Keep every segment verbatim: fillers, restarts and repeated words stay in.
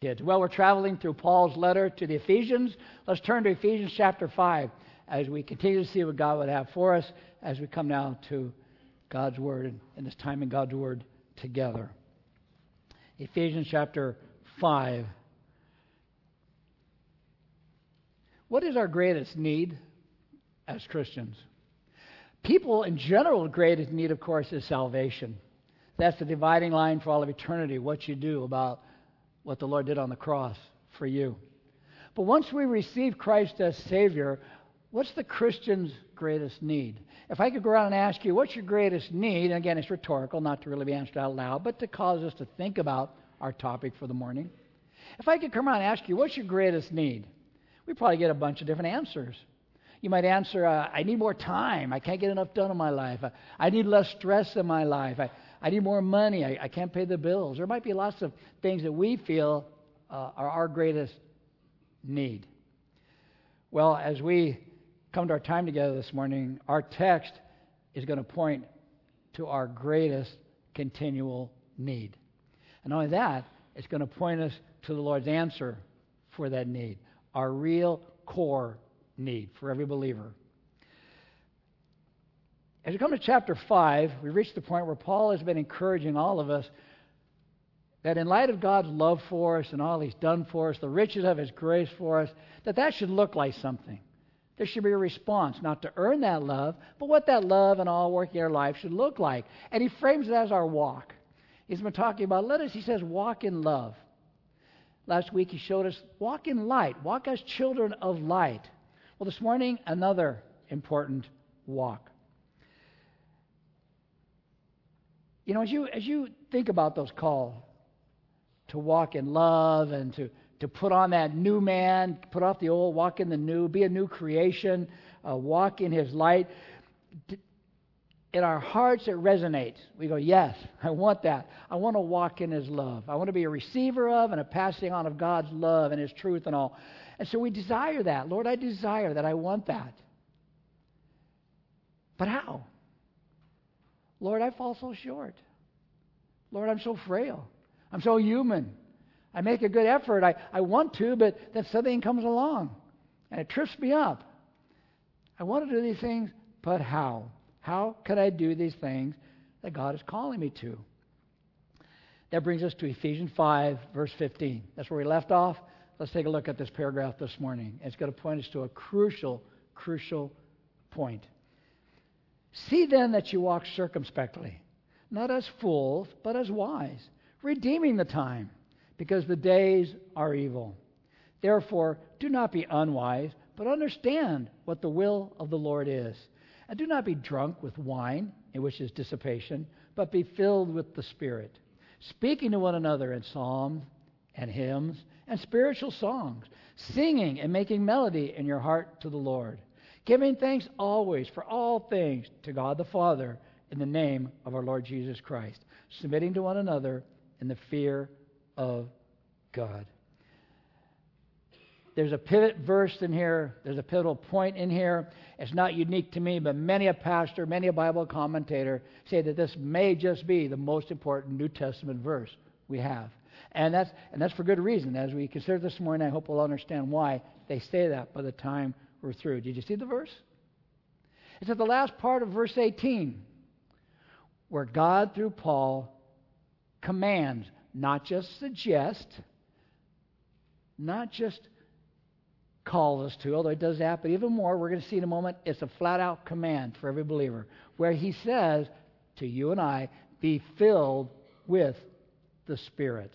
Kids. Well, we're traveling through Paul's letter to the Ephesians. Let's turn to Ephesians chapter five as we continue to see what God would have for us as we come now to God's Word and, and this time in God's Word together. Ephesians chapter five. What is our greatest need as Christians? People in general, the greatest need, of course, is salvation. That's the dividing line for all of eternity, what you do about what the Lord did on the cross for you. But once we receive Christ as Savior, what's the Christian's greatest need? If I could go around and ask you, what's your greatest need? And again, it's rhetorical, not to really be answered out loud, but to cause us to think about our topic for the morning. If I could come around and ask you, what's your greatest need? We'd probably get a bunch of different answers. You might answer, uh, I need more time. I can't get enough done in my life. I, I need less stress in my life. I, I need more money. I, I can't pay the bills. There might be lots of things that we feel uh, are our greatest need. Well, as we come to our time together this morning, our text is going to point to our greatest continual need. And not only that, it's going to point us to the Lord's answer for that need, our real core need for every believer. As we come to chapter five, we reach the point where Paul has been encouraging all of us that in light of God's love for us and all He's done for us, the riches of His grace for us, that that should look like something. There should be a response, not to earn that love, but what that love and all working in our life should look like. And he frames it as our walk. He's been talking about, let us, he says, walk in love. Last week he showed us, walk in light, walk as children of light. Well, this morning, another important walk. You know, as you as you think about those calls to walk in love and to, to put on that new man, put off the old, walk in the new, be a new creation, uh, walk in His light, in our hearts it resonates. We go, yes, I want that. I want to walk in His love. I want to be a receiver of and a passing on of God's love and His truth and all. And so we desire that. Lord, I desire that. I want that. But how? Lord, I fall so short. Lord, I'm so frail. I'm so human. I make a good effort. I, I want to, but then something comes along and it trips me up. I want to do these things, but how? How can I do these things that God is calling me to? That brings us to Ephesians five, verse fifteen. That's where we left off. Let's take a look at this paragraph this morning. It's going to point us to a crucial, crucial point. See then that you walk circumspectly, not as fools, but as wise, redeeming the time, because the days are evil. Therefore, do not be unwise, but understand what the will of the Lord is. And do not be drunk with wine, in which is dissipation, but be filled with the Spirit, speaking to one another in psalms and hymns and spiritual songs, singing and making melody in your heart to the Lord, giving thanks always for all things to God the Father in the name of our Lord Jesus Christ, submitting to one another in the fear of God. There's a pivot verse in here. There's a pivotal point in here. It's not unique to me, but many a pastor, many a Bible commentator say that this may just be the most important New Testament verse we have. And that's and that's for good reason. As we consider this morning, I hope we'll understand why they say that by the time we're through. Did you see the verse? It's at the last part of verse eighteen, where God, through Paul, commands, not just suggest, not just calls us to, although it does that, but even more, we're going to see in a moment, it's a flat-out command for every believer, where he says to you and I, be filled with the Spirit.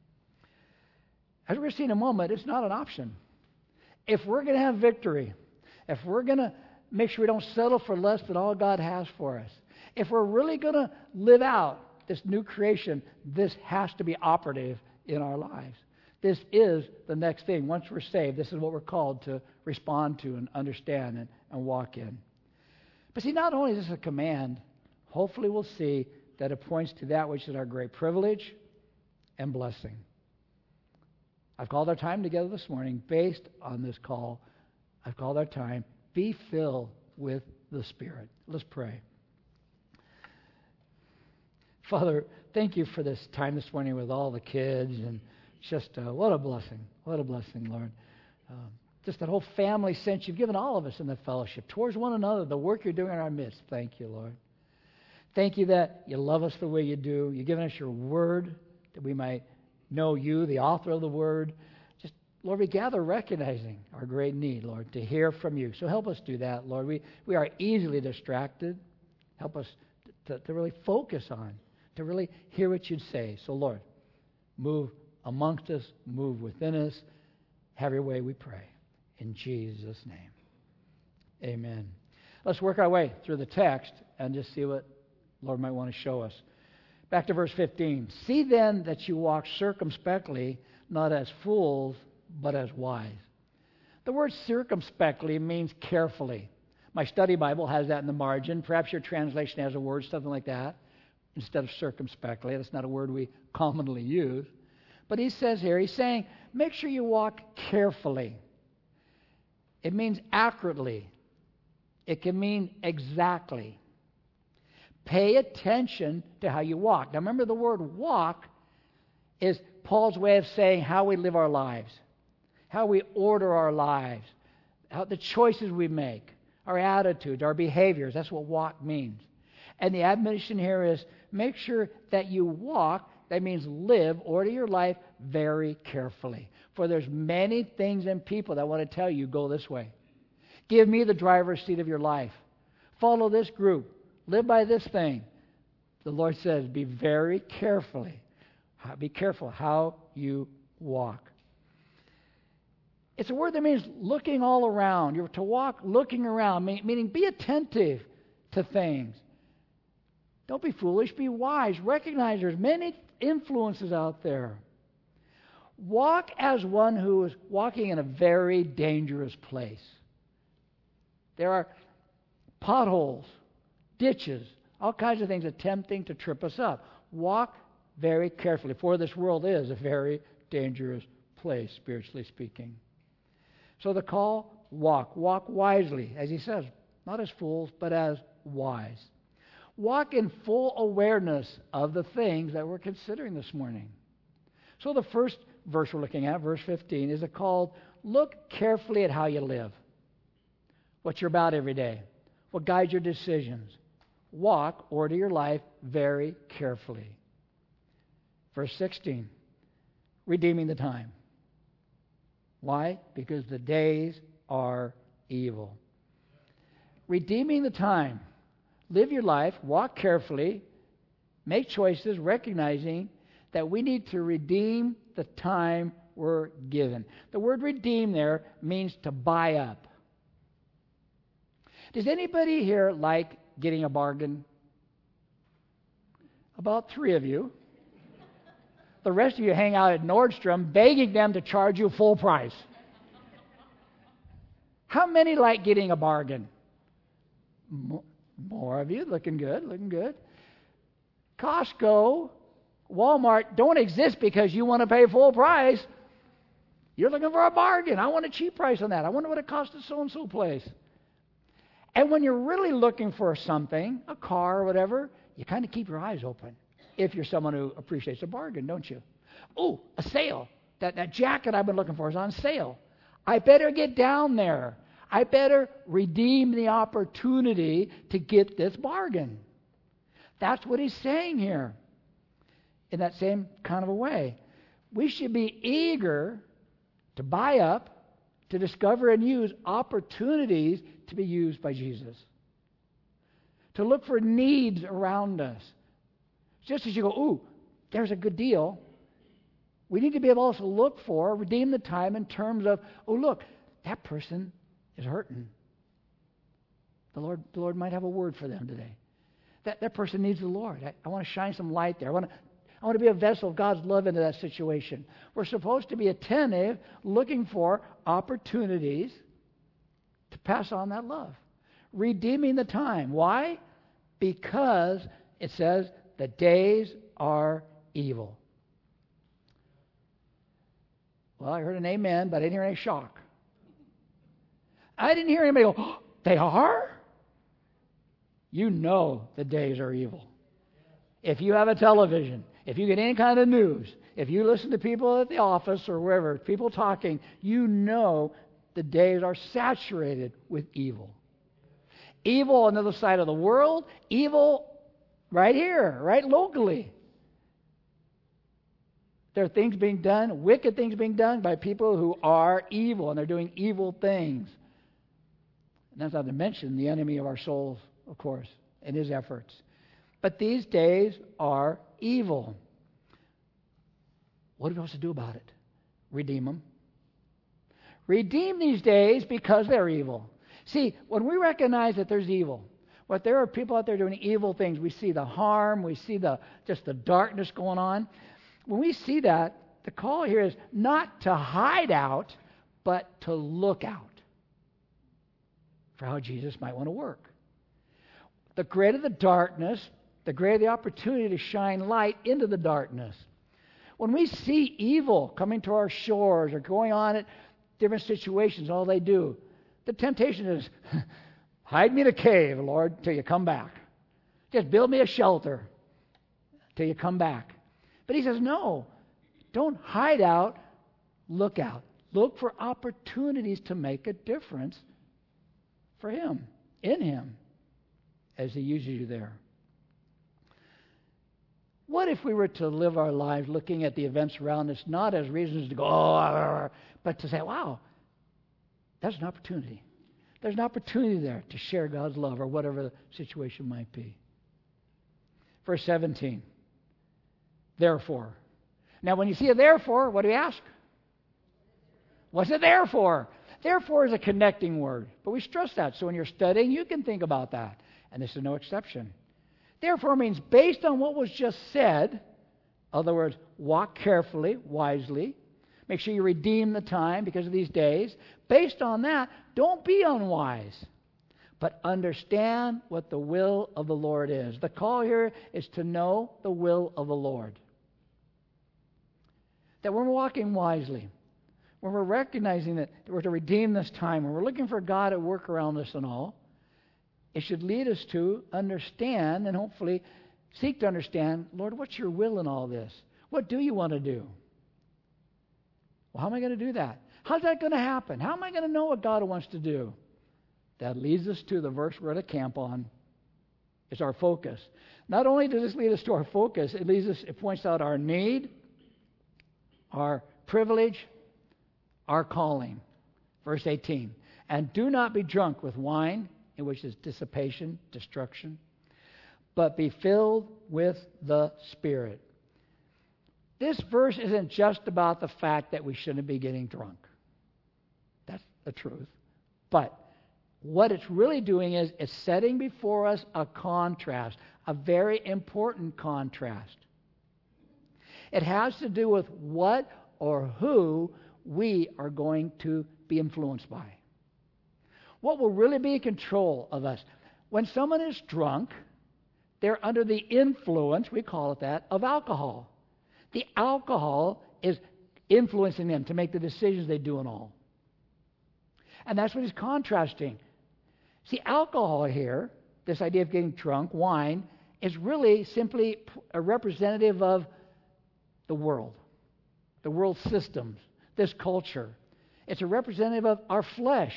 As we're going to see in a moment, it's not an option. If we're going to have victory, if we're going to make sure we don't settle for less than all God has for us, if we're really going to live out this new creation, this has to be operative in our lives. This is the next thing. Once we're saved, this is what we're called to respond to and understand and, and walk in. But see, not only is this a command, hopefully we'll see that it points to that which is our great privilege and blessing. I've called our time together this morning based on this call. I've called our time, be filled with the Spirit. Let's pray. Father, thank you for this time this morning with all the kids and It's just, uh, what a blessing. What a blessing, Lord. Um, just that whole family sense you've given all of us in the fellowship towards one another, the work you're doing in our midst. Thank you, Lord. Thank you that you love us the way you do. You've given us your word that we might know you, the author of the word. Just, Lord, we gather recognizing our great need, Lord, to hear from you. So help us do that, Lord. We, we are easily distracted. Help us to, to really focus on, to really hear what you'd say. So, Lord, move amongst us, move within us. Have your way, we pray. In Jesus' name. Amen. Let's work our way through the text and just see what the Lord might want to show us. Back to verse fifteen. See then that you walk circumspectly, not as fools, but as wise. The word circumspectly means carefully. My study Bible has that in the margin. Perhaps your translation has a word, something like that, instead of circumspectly. That's not a word we commonly use. But he says here, he's saying, make sure you walk carefully. It means accurately. It can mean exactly. Pay attention to how you walk. Now remember, the word walk is Paul's way of saying how we live our lives, how we order our lives, how the choices we make, our attitudes, our behaviors. That's what walk means. And the admonition here is make sure that you walk. That means live, order your life very carefully. For there's many things and people that want to tell you, go this way. Give me the driver's seat of your life. Follow this group. Live by this thing. The Lord says, be very carefully. Be careful how you walk. It's a word that means looking all around. You're to walk looking around, meaning be attentive to things. Don't be foolish, be wise. Recognize there's many influences out there. Walk as one who is walking in a very dangerous place. There are potholes, ditches, all kinds of things attempting to trip us up. Walk very carefully, for this world is a very dangerous place, spiritually speaking. So the call, walk. Walk wisely, as he says, not as fools, but as wise. Walk in full awareness of the things that we're considering this morning. So the first verse we're looking at, verse fifteen, is called, look carefully at how you live. What you're about every day. What guides your decisions. Walk, order your life very carefully. Verse sixteen, redeeming the time. Why? Because the days are evil. Redeeming the time. Live your life, walk carefully, make choices, recognizing that we need to redeem the time we're given. The word redeem there means to buy up. Does anybody here like getting a bargain? About three of you. The rest of you hang out at Nordstrom begging them to charge you full price. How many like getting a bargain? More of you. Looking good, looking good. Costco, Walmart don't exist because you want to pay full price. You're looking for a bargain. I want a cheap price on that. I wonder what it costs at so-and-so place. And when you're really looking for something, a car or whatever, you kind of keep your eyes open. If you're someone who appreciates a bargain, don't you? Oh, a sale. That, that jacket I've been looking for is on sale. I better get down there. I better redeem the opportunity to get this bargain. That's what he's saying here. In that same kind of a way. We should be eager to buy up, to discover and use opportunities to be used by Jesus. To look for needs around us. Just as you go, ooh, there's a good deal. We need to be able to look for, redeem the time in terms of, oh, look, that person is hurting. The Lord, the Lord might have a word for them today. That, that person needs the Lord. I, I want to shine some light there. I want to, I want to be a vessel of God's love into that situation. We're supposed to be attentive, looking for opportunities to pass on that love. Redeeming the time. Why? Because it says the days are evil. Well, I heard an amen, but I didn't hear any shock. I didn't hear anybody go, oh, they are? You know the days are evil. If you have a television, If you get any kind of news, if you listen to people at the office or wherever, people talking, you know the days are saturated with evil. Evil on the other side of the world, evil right here, right locally. There are things being done, wicked things being done by people who are evil, and they're doing evil things. And that's not to mention the enemy of our souls, of course, and his efforts. But these days are evil. What are we supposed to do about it? Redeem them. Redeem these days because they're evil. See, when we recognize that there's evil, what there are people out there doing evil things, we see the harm, we see the just the darkness going on. When we see that, the call here is not to hide out, but to look out for how Jesus might want to work. The greater the darkness, the greater the opportunity to shine light into the darkness. When we see evil coming to our shores or going on at different situations, all they do, the temptation is, hide me in a cave, Lord, till you come back. Just build me a shelter till you come back. But he says, no, don't hide out, look out. Look for opportunities to make a difference for him, in him, as he uses you there. What if we were to live our lives looking at the events around us not as reasons to go, oh, but to say, wow, that's an opportunity. There's an opportunity there to share God's love or whatever the situation might be. Verse seventeen. Therefore. Now, when you see a therefore, what do you ask? What's it there for? Therefore is a connecting word. But we stress that. So when you're studying, you can think about that. And this is no exception. Therefore means based on what was just said, in other words, walk carefully, wisely. Make sure you redeem the time because of these days. Based on that, don't be unwise, but understand what the will of the Lord is. The call here is to know the will of the Lord. That when we're walking wisely, when we're recognizing that we're to redeem this time, when we're looking for God at work around us and all, it should lead us to understand and hopefully seek to understand, Lord, what's your will in all this? What do you want to do? Well, how am I going to do that? How's that going to happen? How am I going to know what God wants to do? That leads us to the verse we're going to camp on. It's our focus. Not only does this lead us to our focus, it leads us, it points out our need, our privilege, our calling. Verse eighteen. And do not be drunk with wine, in which is dissipation, destruction, but be filled with the Spirit. This verse isn't just about the fact that we shouldn't be getting drunk. That's the truth. But what it's really doing is it's setting before us a contrast, a very important contrast. It has to do with what or who we are going to be influenced by. What will really be in control of us? When someone is drunk, they're under the influence, we call it that, of alcohol. The alcohol is influencing them to make the decisions they do and all. And that's what he's contrasting. See, alcohol here, this idea of getting drunk, wine, is really simply a representative of the world, the world systems, this culture. It's a representative of our flesh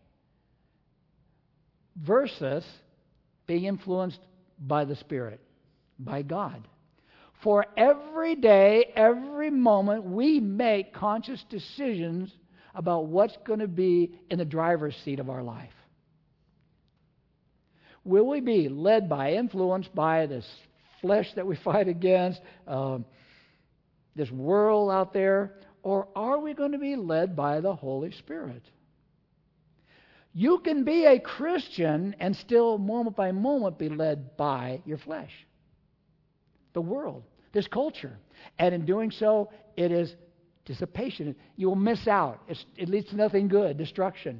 versus being influenced by the Spirit, by God. For every day, every moment, we make conscious decisions about what's going to be in the driver's seat of our life. Will we be led by, influenced by this flesh that we fight against, um, this world out there, or are we going to be led by the Holy Spirit? You can be a Christian and still, moment by moment, be led by your flesh, the world, this culture. And in doing so, it is dissipation. You will miss out. It's, it leads to nothing good, destruction.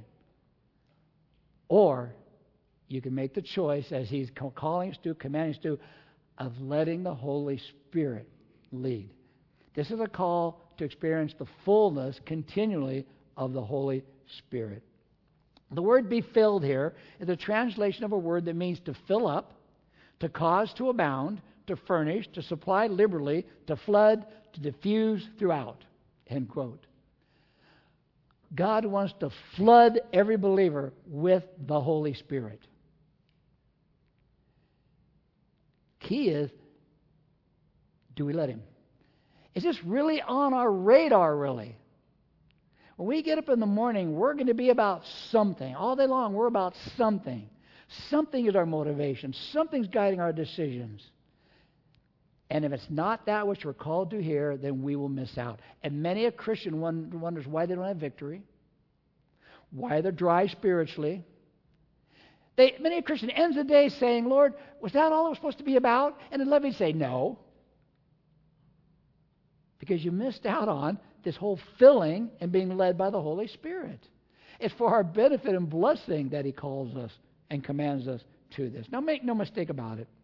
Or you can make the choice, as he's calling us to, commanding us to, of letting the Holy Spirit lead. This is a call to experience the fullness continually of the Holy Spirit. The word be filled here is a translation of a word that means to fill up, to cause to abound, to furnish, to supply liberally, to flood, to diffuse throughout. End quote. God wants to flood every believer with the Holy Spirit. Key is, do we let Him? Is this really on our radar, really? When we get up in the morning, we're going to be about something. All day long, we're about something. Something is our motivation. Something's guiding our decisions. And if it's not that which we're called to hear, then we will miss out. And many a Christian wonders why they don't have victory, why they're dry spiritually. They, many a Christian ends the day saying, Lord, was that all it was supposed to be about? And then let me say, no. Because you missed out on this whole filling and being led by the Holy Spirit. It's for our benefit and blessing that He calls us and commands us to this. Now make no mistake about it.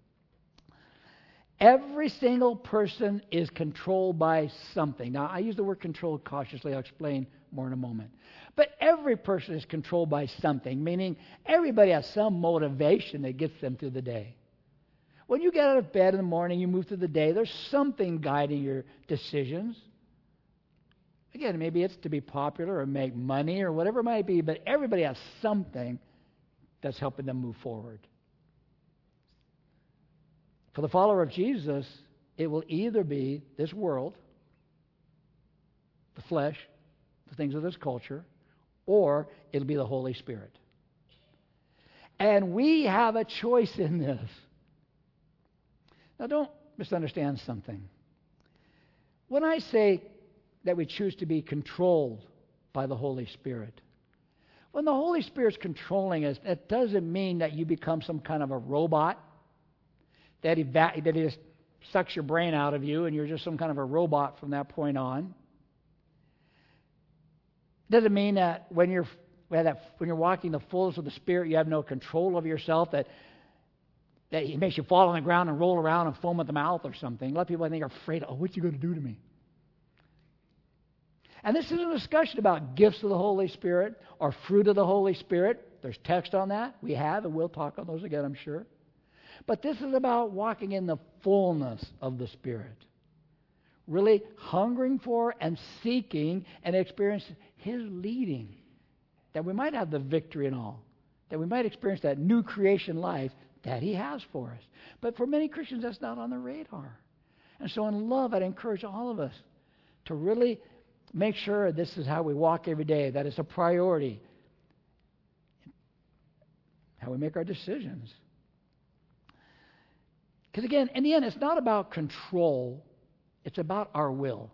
Every single person is controlled by something. Now, I use the word control cautiously. I'll explain more in a moment. But every person is controlled by something, meaning everybody has some motivation that gets them through the day. When you get out of bed in the morning, you move through the day, there's something guiding your decisions. Again, maybe it's to be popular or make money or whatever it might be, but everybody has something that's helping them move forward. For the follower of Jesus, it will either be this world, the flesh, the things of this culture, or it'll be the Holy Spirit. And we have a choice in this. Now, don't misunderstand something. When I say that we choose to be controlled by the Holy Spirit, when the Holy Spirit's controlling us, that doesn't mean that you become some kind of a robot, that he, that he just sucks your brain out of you and you're just some kind of a robot from that point on. It doesn't mean that when you're that when you're walking the fullness of the Spirit, you have no control of yourself, that that He makes you fall on the ground and roll around and foam at the mouth or something. A lot of people, I think, are afraid, oh, what's He going to do to me? And this isn't a discussion about gifts of the Holy Spirit or fruit of the Holy Spirit. There's text on that. We have, and we'll talk on those again, I'm sure. But this is about walking in the fullness of the Spirit. Really hungering for and seeking and experiencing His leading. That we might have the victory and all. That we might experience that new creation life that He has for us. But for many Christians, that's not on the radar. And so in love, I'd encourage all of us to really make sure this is how we walk every day, that it's a priority. How we make our decisions. Because again, in the end, it's not about control. It's about our will.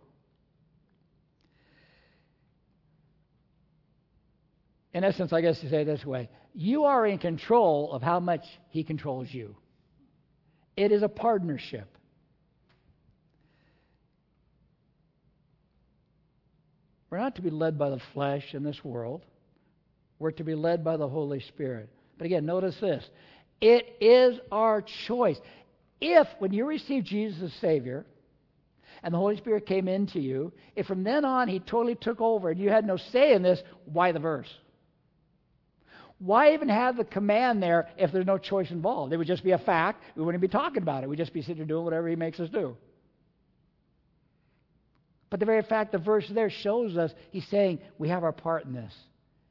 In essence, I guess to say it this way, you are in control of how much He controls you. It is a partnership. We're not to be led by the flesh in this world. We're to be led by the Holy Spirit. But again, notice this. It is our choice. If, when you receive Jesus as Savior, and the Holy Spirit came into you, if from then on He totally took over and you had no say in this, why the verse? Why even have the command there if there's no choice involved? It would just be a fact. We wouldn't be talking about it. We'd just be sitting there doing whatever He makes us do. But the very fact the verse there shows us, He's saying we have our part in this.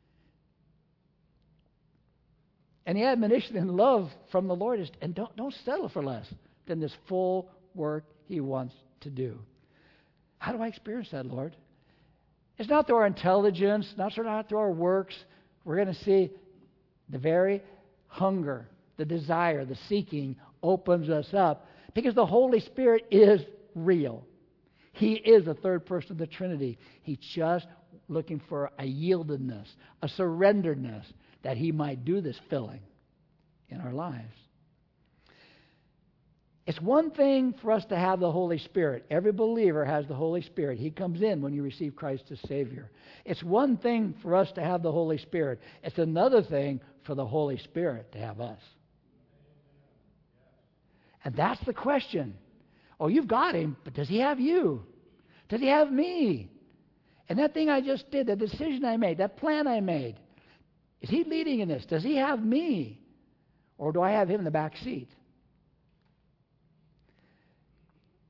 And the admonition and love from the Lord is, and don't, don't settle for less than this full work He wants to do. How do I experience that, Lord? It's not through our intelligence, not through our works. We're going to see the very hunger, the desire, the seeking opens us up because the Holy Spirit is real. He is the third person of the Trinity. He's just looking for a yieldedness, a surrenderedness, that He might do this filling in our lives. It's one thing for us to have the Holy Spirit. Every believer has the Holy Spirit. He comes in when you receive Christ as Savior. It's one thing for us to have the Holy Spirit. It's another thing for the Holy Spirit to have us. And that's the question. Oh, you've got Him, but does He have you? Does He have me? And that thing I just did, that decision I made, that plan I made, is He leading in this? Does He have me? Or do I have Him in the back seat?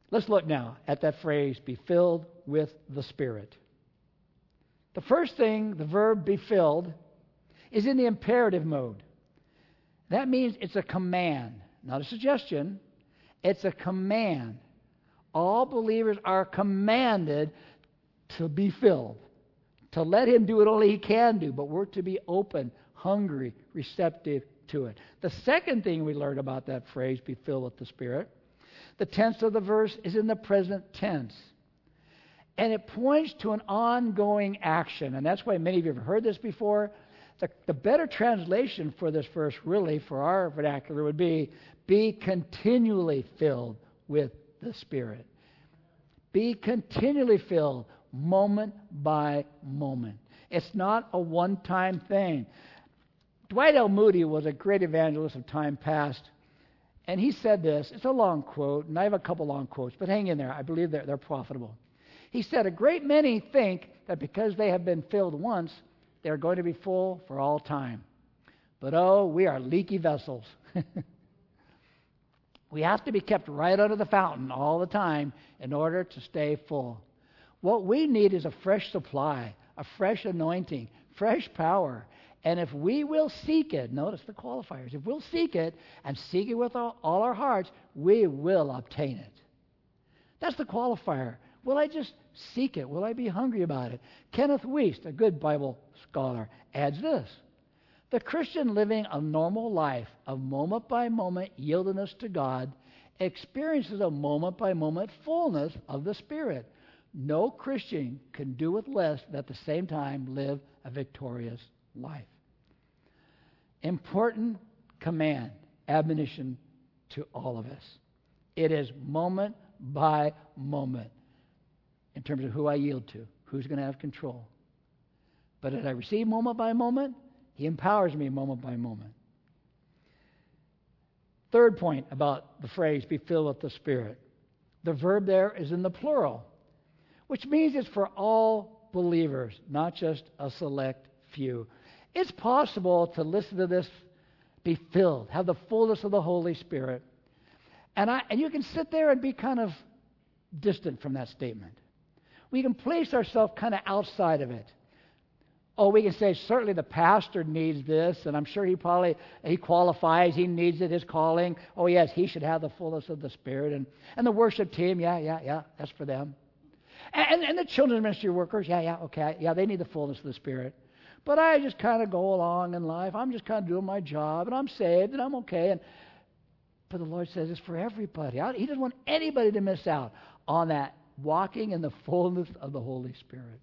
Let's look now at that phrase, be filled with the Spirit. The first thing, the verb be filled, is in the imperative mode. That means it's a command, not a suggestion. It's a command. All believers are commanded to be filled, to let Him do what only He can do, but we're to be open, hungry, receptive to it. The second thing we learn about that phrase, be filled with the Spirit, the tense of the verse is in the present tense. And it points to an ongoing action. And that's why many of you have heard this before. The, the better translation for this verse, really, for our vernacular, would be, be continually filled with the Spirit. Be continually filled, moment by moment. It's not a one-time thing. Dwight L. Moody was a great evangelist of time past. And he said this. It's a long quote, and I have a couple long quotes, but hang in there. I believe they're, they're profitable. He said, a great many think that because they have been filled once, they're going to be full for all time. But oh, we are leaky vessels. We have to be kept right under the fountain all the time in order to stay full. What we need is a fresh supply, a fresh anointing, fresh power. And if we will seek it, notice the qualifiers, if we'll seek it and seek it with all, all our hearts, we will obtain it. That's the qualifier. Will I just seek it? Will I be hungry about it? Kenneth Wuest, a good Bible scholar, adds this. The Christian living a normal life of moment by moment yieldedness to God experiences a moment by moment fullness of the Spirit. No Christian can do with less and at the same time live a victorious life. Important command, admonition to all of us. It is moment by moment in terms of who I yield to, who's going to have control. But as I receive moment by moment, He empowers me moment by moment. Third point about the phrase, be filled with the Spirit. The verb there is in the plural, which means it's for all believers, not just a select few. It's possible to listen to this, be filled, have the fullness of the Holy Spirit. And, I, and you can sit there and be kind of distant from that statement. We can place ourselves kind of outside of it. Oh, we can say, certainly the pastor needs this, and I'm sure he probably, he qualifies, he needs it, his calling. Oh, yes, he should have the fullness of the Spirit. And, and the worship team, yeah, yeah, yeah, that's for them. And, and the children's ministry workers, yeah, yeah, okay, yeah, they need the fullness of the Spirit. But I just kind of go along in life. I'm just kind of doing my job, and I'm saved, and I'm okay. And, but the Lord says it's for everybody. He doesn't want anybody to miss out on that walking in the fullness of the Holy Spirit.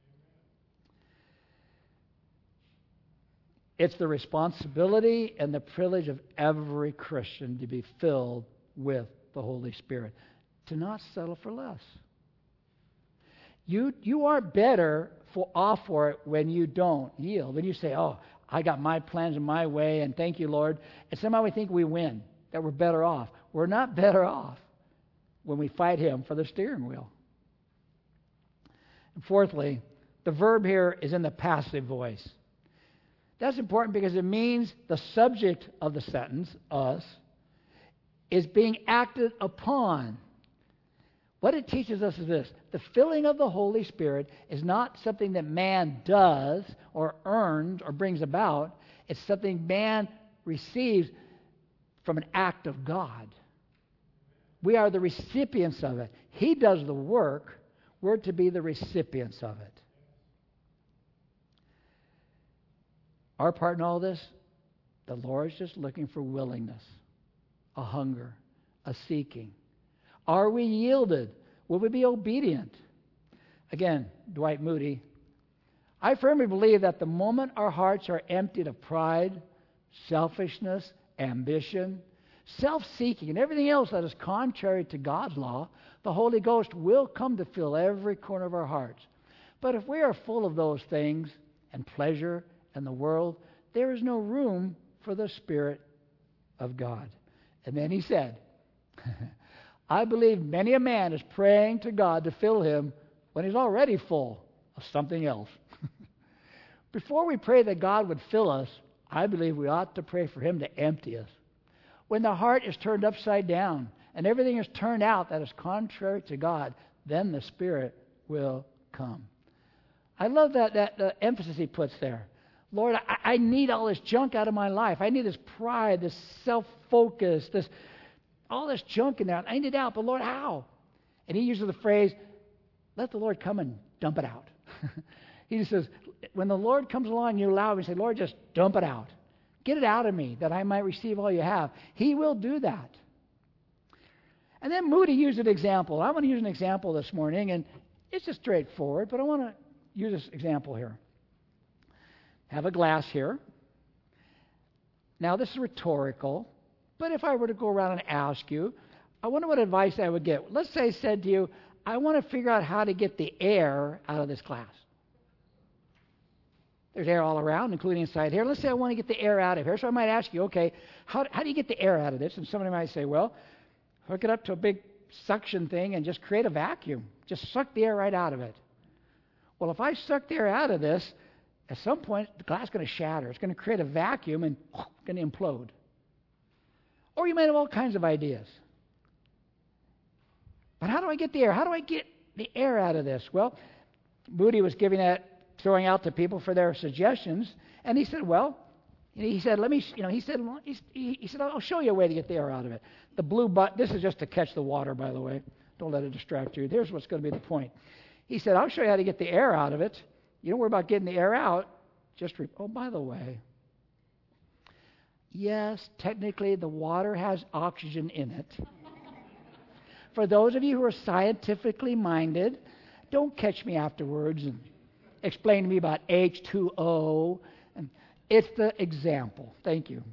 It's the responsibility and the privilege of every Christian to be filled with the Holy Spirit, to not settle for less. You you are better for, off for it when you don't yield. When you say, oh, I got my plans and my way, and thank you, Lord. And somehow we think we win, that we're better off. We're not better off when we fight Him for the steering wheel. And fourthly, the verb here is in the passive voice. That's important because it means the subject of the sentence, us, is being acted upon. What it teaches us is this. The filling of the Holy Spirit is not something that man does or earns or brings about. It's something man receives from an act of God. We are the recipients of it. He does the work. We're to be the recipients of it. Our part in all this, the Lord's just looking for willingness, a hunger, a seeking. Are we yielded? Will we be obedient? Again, Dwight Moody, I firmly believe that the moment our hearts are emptied of pride, selfishness, ambition, self-seeking, and everything else that is contrary to God's law, the Holy Ghost will come to fill every corner of our hearts. But if we are full of those things and pleasure and the world, there is no room for the Spirit of God. And then he said, I believe many a man is praying to God to fill him when he's already full of something else. Before we pray that God would fill us, I believe we ought to pray for Him to empty us. When the heart is turned upside down and everything is turned out that is contrary to God, then the Spirit will come. I love that, that the emphasis he puts there. Lord, I, I need all this junk out of my life. I need this pride, this self-focus, this all this junk in there. I need it out, but Lord, how? And he uses the phrase, let the Lord come and dump it out. He just says, when the Lord comes along, you allow him to say, Lord, just dump it out. Get it out of me that I might receive all you have. He will do that. And then Moody used an example. I want to use an example this morning, and it's just straightforward, but I want to use this example here. Have a glass here. Now, this is rhetorical, but if I were to go around and ask you, I wonder what advice I would get. Let's say I said to you, I want to figure out how to get the air out of this glass. There's air all around, including inside here. Let's say I want to get the air out of here. So I might ask you, okay, how, how do you get the air out of this? And somebody might say, well, hook it up to a big suction thing and just create a vacuum. Just suck the air right out of it. Well, if I suck the air out of this, at some point, the glass is going to shatter. It's going to create a vacuum and it's going to implode. Or you might have all kinds of ideas. But how do I get the air? How do I get the air out of this? Well, Moody was giving that, throwing out to people for their suggestions, and he said, well, he said, let me, you know, he said, he, he said, I'll show you a way to get the air out of it. The blue button, this is just to catch the water, by the way. Don't let it distract you. Here's what's going to be the point. He said, I'll show you how to get the air out of it. You don't worry about getting the air out. Just, re- oh, by the way, yes, technically the water has oxygen in it. For those of you who are scientifically minded, don't catch me afterwards and explain to me about H two O. And it's the example. Thank you.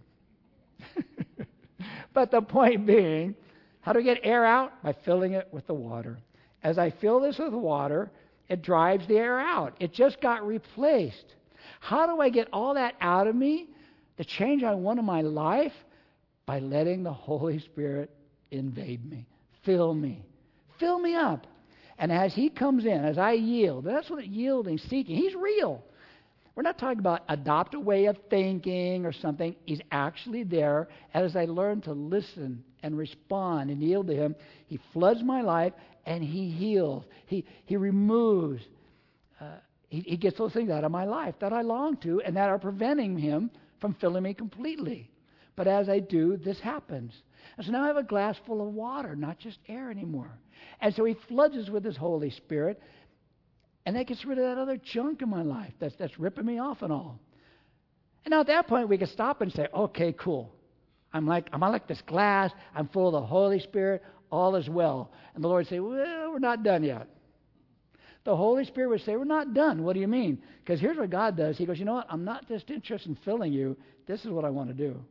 But the point being, how do we get air out? By filling it with the water. As I fill this with water, it drives the air out. It just got replaced. How do I get all that out of me? The change I want in my life? By letting the Holy Spirit invade me. Fill me. Fill me up. And as he comes in, as I yield, that's what yielding, seeking. He's real. We're not talking about adopt a way of thinking or something. He's actually there. As I learn to listen and respond and yield to him, he floods my life and he heals. He he removes. Uh, he, he gets those things out of my life that I long to and that are preventing him from filling me completely. But as I do, this happens. And so now I have a glass full of water, not just air anymore. And so he floods us with his Holy Spirit, and that gets rid of that other junk in my life that's, that's ripping me off and all. And now at that point, we can stop and say, okay, cool. I'm like, I'm like this glass. I'm full of the Holy Spirit. All is well. And the Lord would say, well, we're not done yet. The Holy Spirit would say, we're not done. What do you mean? Because here's what God does. He goes, you know what? I'm not just interested in filling you. This is what I want to do.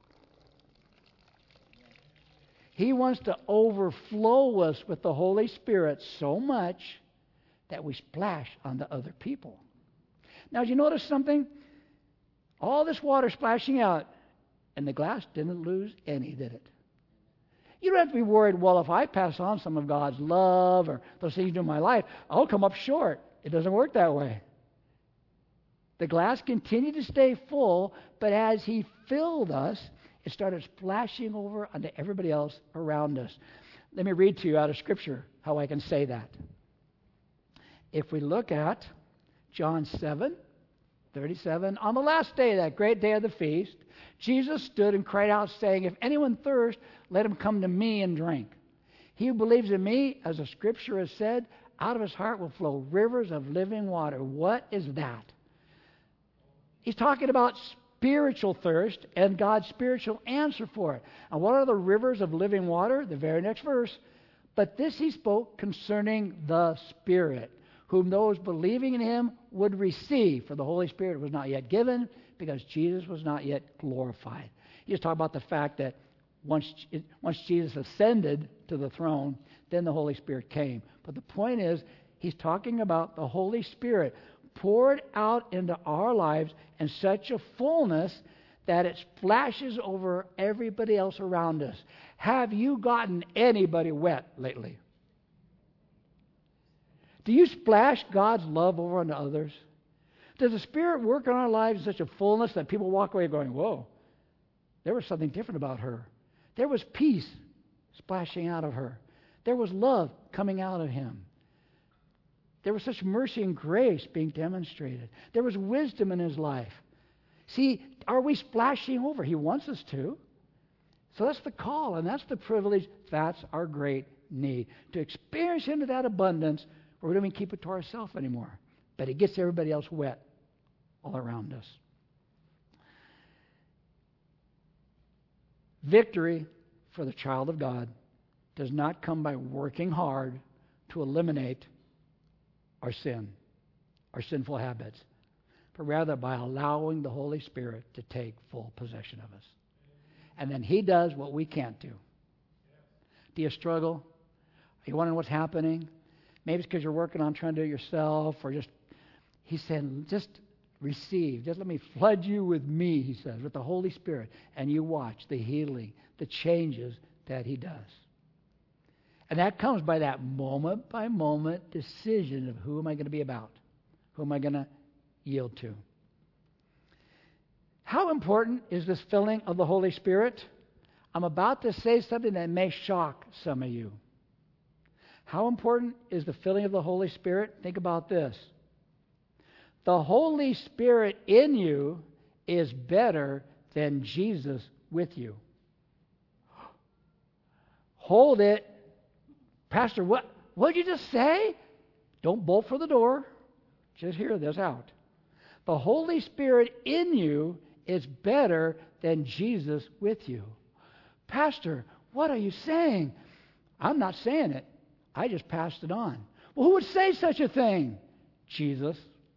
He wants to overflow us with the Holy Spirit so much that we splash onto other people. Now, did you notice something? All this water splashing out, and the glass didn't lose any, did it? You don't have to be worried, well, if I pass on some of God's love or those things in my life, I'll come up short. It doesn't work that way. The glass continued to stay full, but as he filled us, it started splashing over onto everybody else around us. Let me read to you out of Scripture how I can say that. If we look at John seven, thirty-seven, on the last day, that great day of the feast, Jesus stood and cried out, saying, if anyone thirst, let him come to me and drink. He who believes in me, as the Scripture has said, out of his heart will flow rivers of living water. What is that? He's talking about spiritual thirst and God's spiritual answer for it. And what are the rivers of living water? The very next verse. But this he spoke concerning the Spirit, whom those believing in him would receive. For the Holy Spirit was not yet given, because Jesus was not yet glorified. He's talking about the fact that once, once Jesus ascended to the throne, then the Holy Spirit came. But the point is, he's talking about the Holy Spirit poured out into our lives in such a fullness that it splashes over everybody else around us. Have you gotten anybody wet lately? Do you splash God's love over onto others? Does the Spirit work in our lives in such a fullness that people walk away going, whoa, there was something different about her. There was peace splashing out of her. There was love coming out of him. There was such mercy and grace being demonstrated. There was wisdom in his life. See, are we splashing over? He wants us to. So that's the call, and that's the privilege. That's our great need. To experience into that abundance where we don't even keep it to ourselves anymore. But it gets everybody else wet all around us. Victory for the child of God does not come by working hard to eliminate our sin, our sinful habits, but rather by allowing the Holy Spirit to take full possession of us. And then He does what we can't do. Do you struggle? Are you wondering what's happening? Maybe it's because you're working on trying to do it yourself, or just, He said, just receive. Just let me flood you with me, He says, with the Holy Spirit. And you watch the healing, the changes that He does. And that comes by that moment-by-moment decision of who am I going to be about? Who am I going to yield to? How important is this filling of the Holy Spirit? I'm about to say something that may shock some of you. How important is the filling of the Holy Spirit? Think about this. The Holy Spirit in you is better than Jesus with you. Hold it. Pastor, what what did you just say? Don't bolt for the door. Just hear this out. The Holy Spirit in you is better than Jesus with you. Pastor, what are you saying? I'm not saying it. I just passed it on. Well, who would say such a thing? Jesus.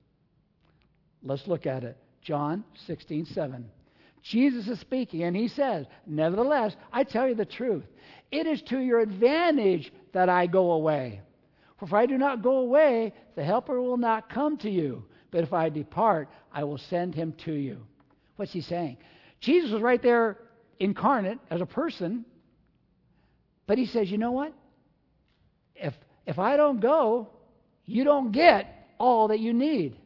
Let's look at it. John sixteen seven. Jesus is speaking, and He says, nevertheless, I tell you the truth. It is to your advantage that I go away. For if I do not go away, the Helper will not come to you. But if I depart, I will send Him to you. What's He saying? Jesus was right there incarnate as a person. But He says, you know what? If, if I don't go, you don't get all that you need.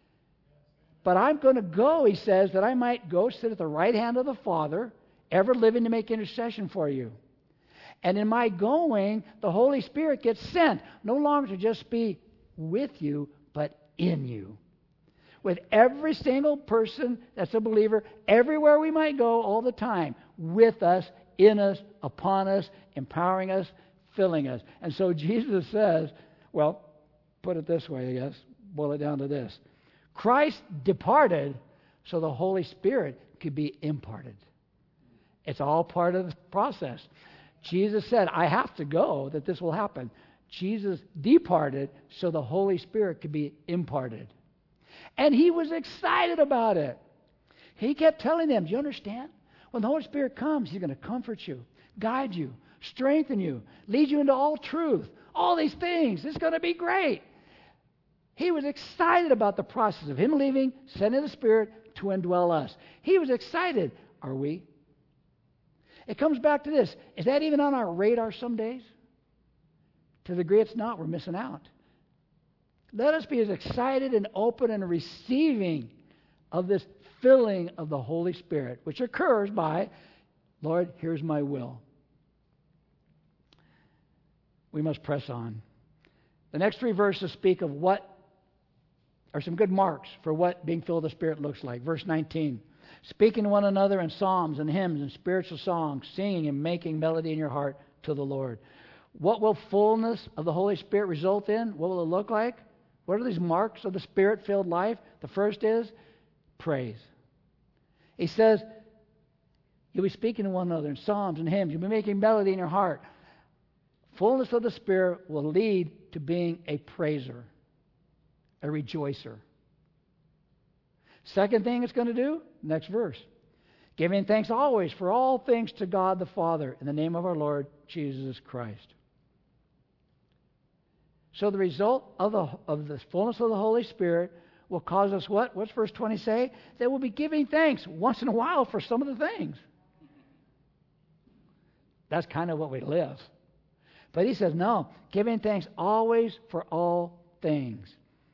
But I'm going to go, He says, that I might go sit at the right hand of the Father, ever living to make intercession for you. And in my going, the Holy Spirit gets sent, no longer to just be with you, but in you. With every single person that's a believer, everywhere we might go, all the time, with us, in us, upon us, empowering us, filling us. And so Jesus says, well, put it this way, I guess, boil it down to this. Christ departed so the Holy Spirit could be imparted. It's all part of the process. Jesus said, I have to go that this will happen. Jesus departed so the Holy Spirit could be imparted. And He was excited about it. He kept telling them, do you understand? When the Holy Spirit comes, He's going to comfort you, guide you, strengthen you, lead you into all truth. All these things. It's going to be great. He was excited about the process of Him leaving, sending the Spirit to indwell us. He was excited. Are we? It comes back to this. Is that even on our radar some days? To the degree it's not, we're missing out. Let us be as excited and open and receiving of this filling of the Holy Spirit, which occurs by, Lord, here's my will. We must press on. The next three verses speak of what are some good marks for what being filled with the Spirit looks like. Verse nineteen. Speaking to one another in psalms and hymns and spiritual songs, singing and making melody in your heart to the Lord. What will fullness of the Holy Spirit result in? What will it look like? What are these marks of the Spirit-filled life? The first is praise. He says, you'll be speaking to one another in psalms and hymns. You'll be making melody in your heart. Fullness of the Spirit will lead to being a praiser, a rejoicer. Second thing it's going to do, next verse. Giving thanks always for all things to God the Father in the name of our Lord Jesus Christ. So the result of the, of the fullness of the Holy Spirit will cause us what? What's verse twenty say? That we'll be giving thanks once in a while for some of the things. That's kind of what we live. But he says, no, giving thanks always for all things.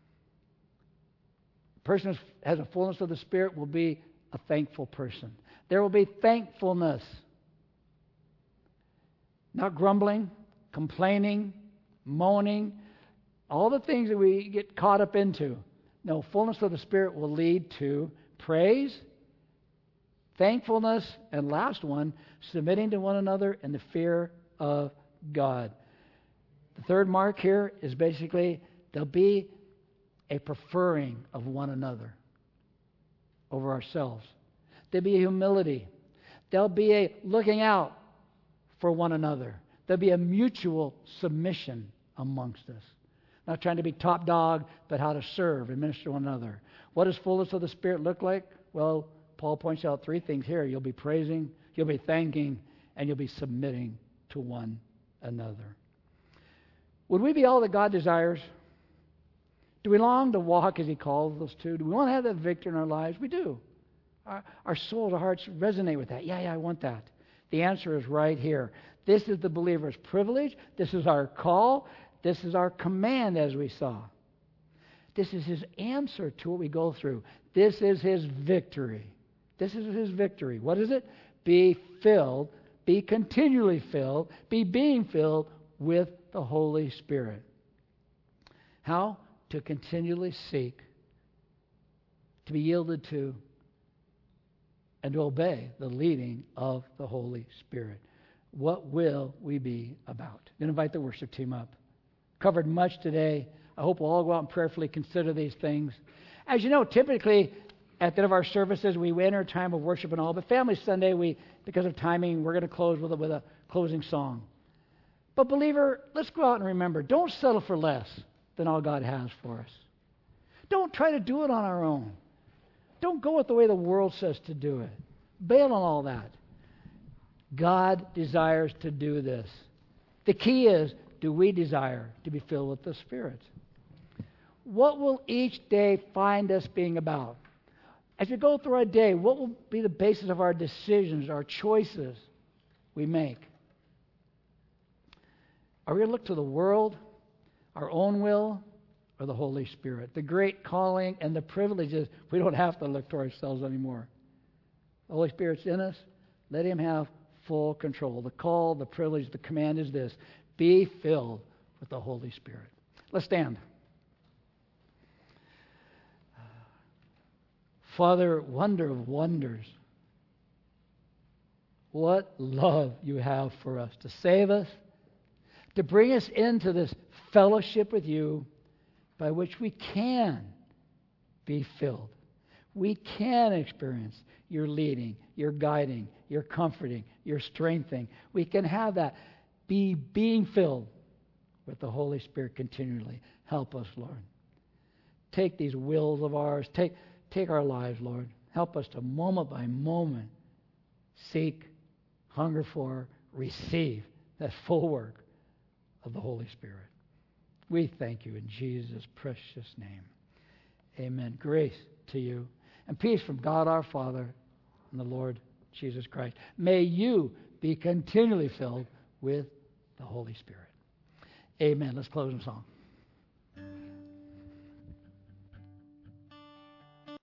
A person who has a fullness of the Spirit will be a thankful person. There will be thankfulness. Not grumbling, complaining, moaning, all the things that we get caught up into. No, fullness of the Spirit will lead to praise, thankfulness, and last one, submitting to one another in the fear of God. The third mark here is basically there'll be a preferring of one another over ourselves. There'll be a humility. There'll be a looking out for one another. There'll be a mutual submission amongst us. Not trying to be top dog, but how to serve and minister to one another. What does fullness of the Spirit look like? Well, Paul points out three things here. You'll be praising, you'll be thanking, and you'll be submitting to one another. Would we be all that God desires? Do we long to walk as He calls us to? Do we want to have that victory in our lives? We do. Our, our souls, our hearts resonate with that. Yeah, yeah, I want that. The answer is right here. This is the believer's privilege. This is our call. This is our command, as we saw. This is His answer to what we go through. This is His victory. This is His victory. What is it? Be filled, be continually filled, be being filled with the Holy Spirit. How? To continually seek, to be yielded to, and to obey the leading of the Holy Spirit. What will we be about? I'm going to invite the worship team up. Covered much today. I hope we'll all go out and prayerfully consider these things. As you know, typically at the end of our services, we enter a time of worship and all. But Family Sunday, we, because of timing, we're going to close with a, with a closing song. But believer, let's go out and remember, don't settle for less than all God has for us. Don't try to do it on our own. Don't go with the way the world says to do it. Bail on all that. God desires to do this. The key is, do we desire to be filled with the Spirit? What will each day find us being about? As we go through our day, what will be the basis of our decisions, our choices we make? Are we going to look to the world, our own will, or the Holy Spirit? The great calling and the privilege is we don't have to look to ourselves anymore. The Holy Spirit's in us. Let Him have full control. The call, the privilege, the command is this: be filled with the Holy Spirit. Let's stand. Father, wonder of wonders, what love you have for us to save us, to bring us into this fellowship with you by which we can be filled. We can experience your leading, your guiding, your comforting, your strengthening. We can have that. Be being filled with the Holy Spirit continually. Help us, Lord. Take these wills of ours. Take, take our lives, Lord. Help us to moment by moment seek, hunger for, receive that full work of the Holy Spirit. We thank you in Jesus' precious name. Amen. Grace to you and peace from God our Father and the Lord Jesus Christ. May you be continually filled with the Holy Spirit. Amen. Let's close in song.